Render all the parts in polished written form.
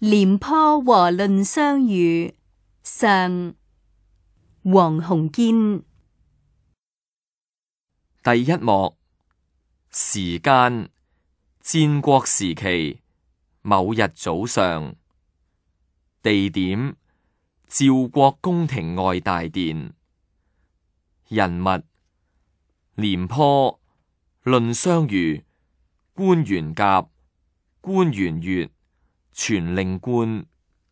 廉頗和藺相如上，黃鴻堅。 第一幕，時間，戰國時期，某日早上。地點，趙國宮廷外大殿。人物，廉頗、藺相如、關元甲、關元乙、傳令官。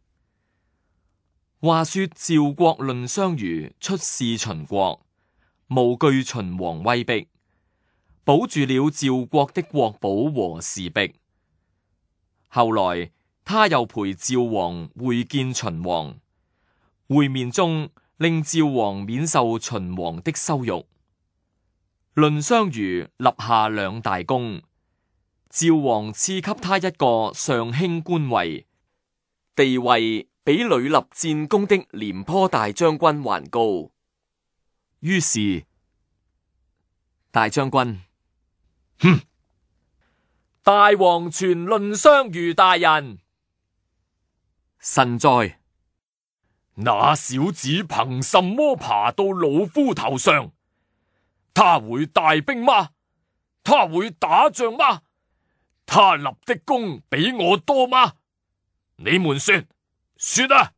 話說趙國藺相如出使秦國，無懼秦王威逼，保住了趙國的國寶和氏璧。後來他又陪趙王會見秦王，會面中令趙王免受秦王的羞辱。藺相如立下兩大功，趙王賜給他一個上卿官位，地位比屢立戰功的廉頗大將軍還高。於是大將軍，哼！大王傳藺相如大人。臣在。 那小子憑什麼爬到老夫頭上？他會帶兵嗎？他會打仗嗎？他立的功比我多嗎？你們說啊！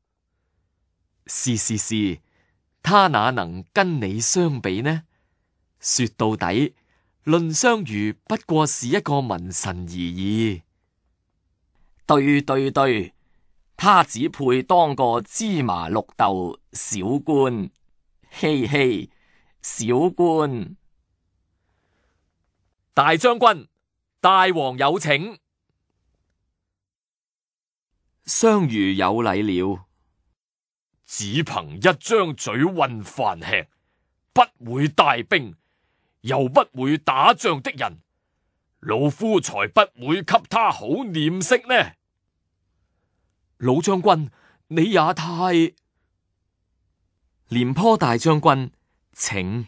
是，他哪能跟你相比呢？說到底，藺相如不過是一個文臣而已。 對，他只配當個芝麻綠豆小官，嘿，小官。 大將軍，大王有請。相如有禮了。 只憑一張嘴混飯吃，不會帶兵，又不會打仗的人，老夫才不會給他好臉色呢。 老將軍，你也太……廉頗大將軍，請。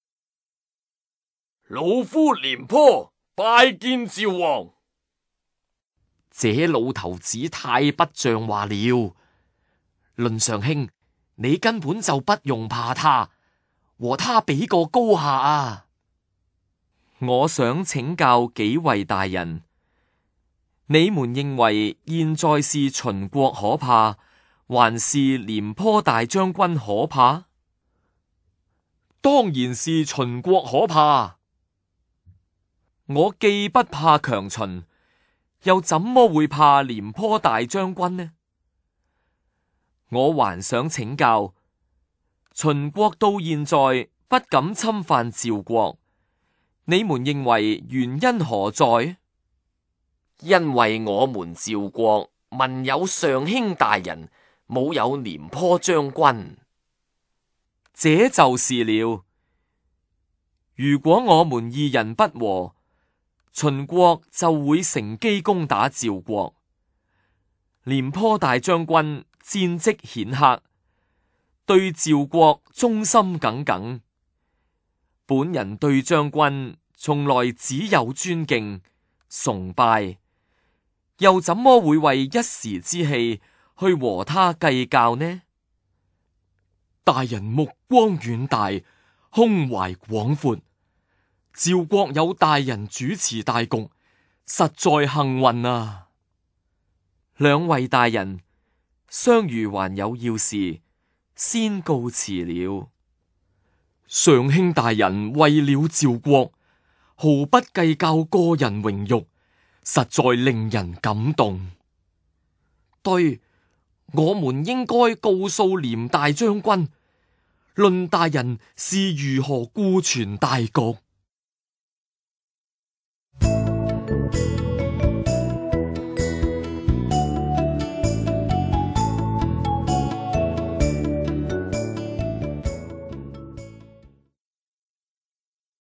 老夫廉頗拜見趙王。 這老頭子太不像話了。藺上卿，你根本就不用怕他，和他比個高下啊！我想請教幾位大人，你們認為現在是秦國可怕，還是廉頗大將軍可怕？當然是秦國可怕。我既不怕強秦，又怎麼會怕廉頗大將軍呢？我還想請教，秦國到現在不敢侵犯趙國，你們認為原因何在？ 因為我們趙國民有上卿大人，冇有廉頗將軍。 這就是了。如果我們二人不和，秦國就會乘機攻打趙國。廉頗大將軍戰績顯赫，對趙國忠心耿耿。本人對將軍從來只有尊敬崇拜，又怎麼會為一時之氣去和他計較呢？大人目光遠大，胸懷廣闊，趙國有大人主持大局，實在幸運啊！兩位大人，相如還有要事，先告辭了。上卿大人為了趙國，毫不計較個人榮辱，實在令人感動。對，我們應該告訴廉大將軍，藺大人是如何顧全大局。